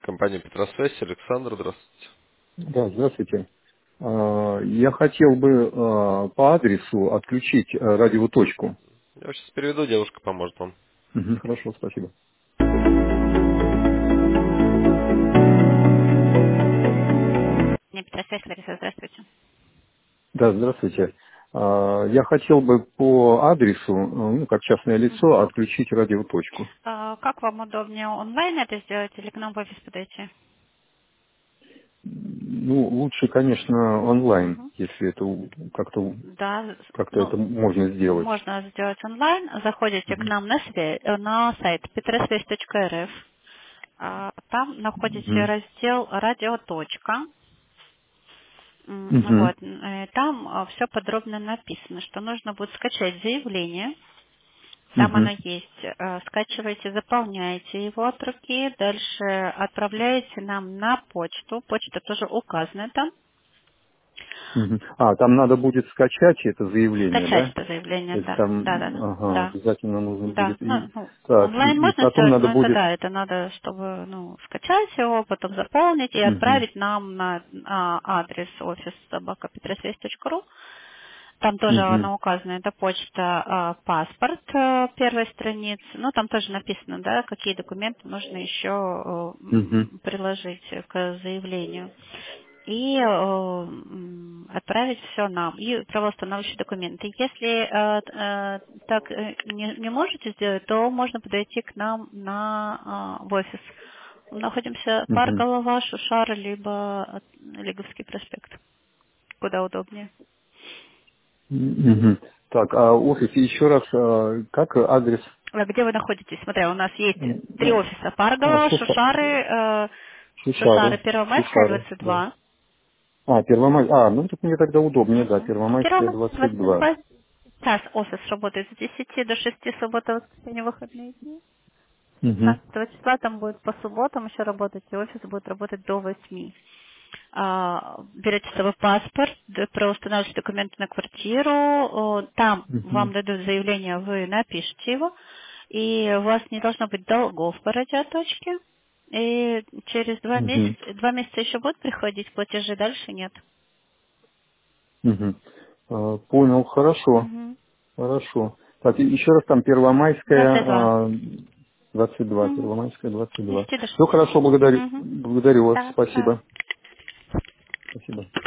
Компания Петросвязь, Александр, здравствуйте. Да, здравствуйте. Я хотел бы по адресу отключить радиоточку. Я вас сейчас переведу, девушка поможет вам. Мгм, хорошо, спасибо. Не Петросвязь, Лариса, здравствуйте. Да, здравствуйте. Я хотел бы по адресу, ну, как частное лицо, Мгм. отключить радиоточку. Как вам удобнее, онлайн это сделать или к нам в офис подойти? Ну, лучше, конечно, онлайн, Мгм. если это Да, как-то ну, это можно сделать. можно сделать онлайн. Заходите к Мгм. нам на сайт petrosвязь.рф. Там находите Мгм. раздел «Радиоточка». Мгм. Вот. Там все подробно написано, что нужно будет скачать заявление. Там оно Мгм. есть. Скачиваете, заполняете его от руки, дальше отправляете нам на почту. Почта тоже указана там. Мгм. Там надо будет скачать это заявление, Скачать да? это заявление, То есть да, там, да, да, да, ага, да. обязательно нужно Да, будет. И, так, онлайн и можно потом сделать, надо но это будет. да, это надо, чтобы, скачать его, потом заполнить и Мгм, отправить нам на адрес офис собака.petrosвязь.ру. Там тоже мгм, она указана, это почта, паспорт первой страницы. Ну, там тоже написано, да, какие документы нужно еще мгм, приложить к заявлению. И отправить все нам. И правоустанавливающие документы. Если так не можете сделать, то можно подойти к нам в офис. Мы находимся парк мгм, Голова, Шушара, либо Лиговский проспект. Куда удобнее. мгм. Так, офис, еще раз, как адрес? Где вы находитесь? Смотря, у нас есть три Ну, офиса. Парголова, Шушары, Шушары, Первомайская, Шушары, да. 22. Ну тут мне тогда удобнее, да, Первомайская, Первомайская, 22. 22. Сейчас офис работает с 10 до 6, суббота, воскресенье, выходные дни. Угу, 15 числа там будет по субботам еще работать, и офис будет работать до 8. Берете с собой паспорт, проустанавливаете документы на квартиру, там угу, вам дадут заявление, вы напишите его, и у вас не должно быть долгов по радиоточке, и через угу, 2 месяца еще будут приходить платежи, дальше нет. угу. Понял, хорошо. Мгм. Хорошо. Так, и еще раз там 22. Первомайская, 22, Мгм. Первомайская, С 22. 10 до Все 6. хорошо, Мгм. благодарю вас, Да, пожалуйста. спасибо. Спасибо.